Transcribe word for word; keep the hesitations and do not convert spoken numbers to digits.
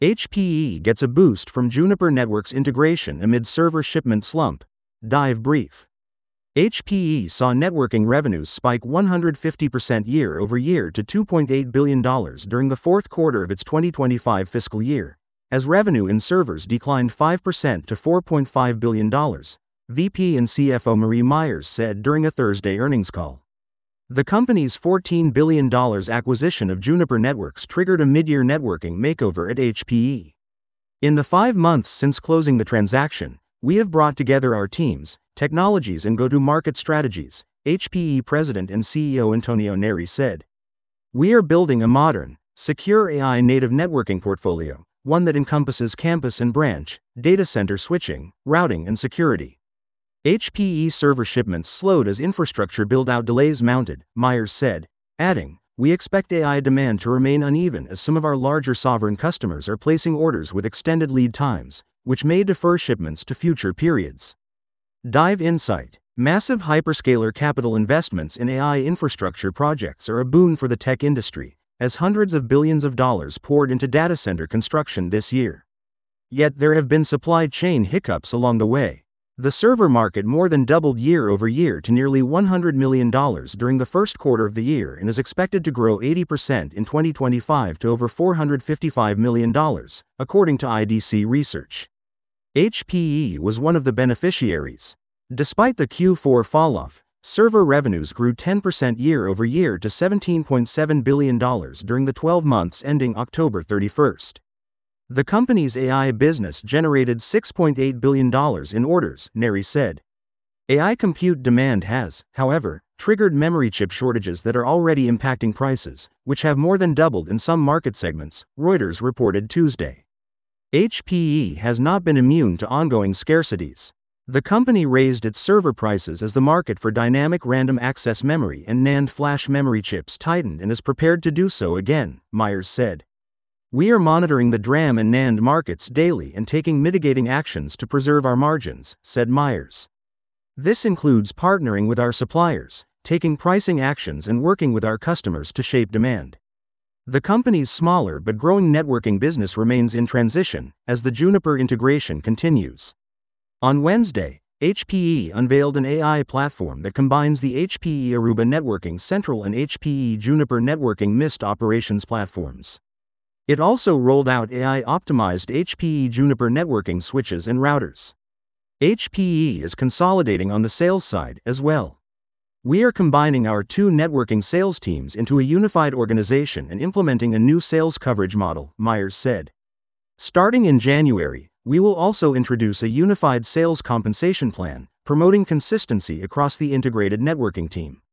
H P E gets a boost from Juniper Networks integration amid server shipment slump. Dive brief. H P E saw networking revenues spike one hundred fifty percent year over year to two point eight billion dollars during the fourth quarter of its twenty twenty-five fiscal year, as revenue in servers declined five percent to four point five billion dollars, V P and C F O Marie Myers said during a Thursday earnings call. The company's fourteen billion dollars acquisition of Juniper Networks triggered a mid-year networking makeover at H P E. In the five months since closing the transaction, we have brought together our teams, technologies and go-to-market strategies, H P E President and C E O Antonio Neri said. We are building a modern, secure A I-native networking portfolio, one that encompasses campus and branch, data center switching, routing and security. H P E server shipments slowed as infrastructure build-out delays mounted, Myers said, adding, we expect A I demand to remain uneven as some of our larger sovereign customers are placing orders with extended lead times, which may defer shipments to future periods. Dive insight. Massive hyperscaler capital investments in A I infrastructure projects are a boon for the tech industry, as hundreds of billions of dollars poured into data center construction this year. Yet there have been supply chain hiccups along the way. The server market more than doubled year over year to nearly one hundred million dollars during the first quarter of the year and is expected to grow eighty percent in twenty twenty-five to over four hundred fifty-five million dollars, according to I D C research. H P E was one of the beneficiaries. Despite the Q four falloff, server revenues grew ten percent year over year to seventeen point seven billion dollars during the twelve months ending October thirty-first. The company's A I business generated six point eight billion dollars in orders, Neri said. A I compute demand has, however, triggered memory chip shortages that are already impacting prices, which have more than doubled in some market segments, Reuters reported Tuesday. H P E has not been immune to ongoing scarcities. The company raised its server prices as the market for dynamic random access memory and NAND flash memory chips tightened and is prepared to do so again, Myers said. We are monitoring the DRAM and NAND markets daily and taking mitigating actions to preserve our margins, said Myers. This includes partnering with our suppliers, taking pricing actions and working with our customers to shape demand. The company's smaller but growing networking business remains in transition as the Juniper integration continues. On Wednesday, H P E unveiled an A I platform that combines the H P E Aruba Networking Central and H P E Juniper Networking Mist operations platforms. It also rolled out A I-optimized H P E Juniper networking switches and routers. H P E is consolidating on the sales side as well. We are combining our two networking sales teams into a unified organization and implementing a new sales coverage model, Myers said. Starting in January, we will also introduce a unified sales compensation plan, promoting consistency across the integrated networking team.